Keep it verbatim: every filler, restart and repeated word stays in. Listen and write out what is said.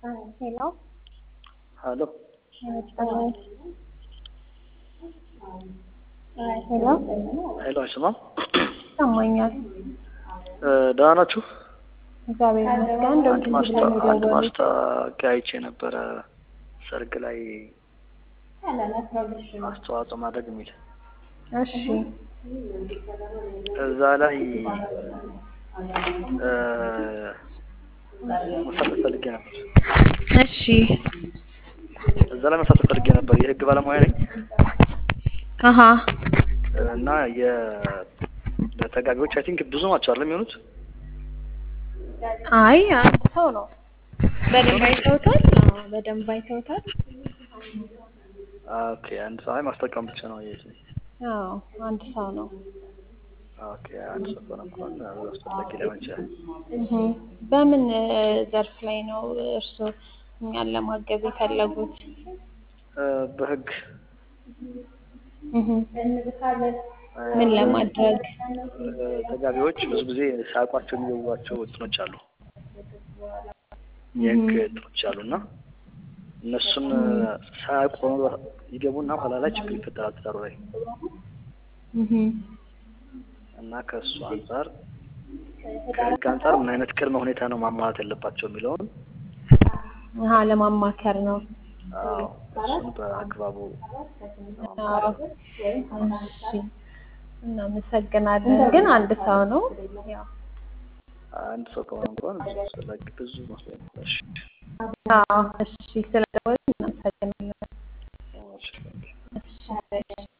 Hello. Hello. Uh, Hello. ሄሎ አይሰማም? ሰማኛል። ደህና ናችሁ? እግዚአብሔር ይመስገን። እንደው አንድ ትንሽ ማስታ ብለን አንድ የደወሉት ማስታወቂያ አይቼ ነበረ ሰርግ ላይ አስተዋጽኦ ማድረግ የሚል እሺ እዛ ላይ እ መሳተፍ ፈልጌ ነበር። እሺ እዛ ላይ መሳተፍ ፈልጌ ነበር። የህግ ባለሙያ ነኝ አሃ እና የ ለተጋቢዎች አይ ቲንክ ብዙ ናቸው አይደል የሚሆኑት? አይ አንድ ሰው ነው። በደንብ አይተውታል? አዎ በደንብ አይተውታል። ኦኬ አንድ ሰው አይ ማስታወቂያውን ብቻ ነው ያየሁት። አዎ አንድ ሰው ነው። ኦኬ አንድ ሰው ከሆነ እንኳን አስፈላጊ ላይሆን ይችላል። እህ በምን ዘርፍ ላይ ነው እርሶ እኛን ለማገዝ የፈለጉት? በህግ እህ ምን ለማድረግ? ተጋቢዎች ብዙ ጊዜ ሳያውቋቸው የሚገቡባቸው እንትኖች አሉ፣ የህግ እንትኖች አሉና እነሱን ሳያውቁ ይገቡና ኋላ ላይ ችግር ይፈጠራል ትዳሩ ላይ እህ እና ከእሱ አንፃር ከህግ አንፃር ምን አይነት ቅድመ ሁኔታ ነው ማሟላት ያለባቸው የሚለውን አሃ ለማማከር ነው። አዎ እሱን በአግባቡ እሺ እናመሰግናለን። ግን አንድ ሰው ነው ያው አንድ ሰው ከሆነ እንኳን አስፈላጊ ብዙ መስሎኝ ነበር። እሺ አዎ እሺ ስለደወልን እናመሰግናለን። እሺ እሺ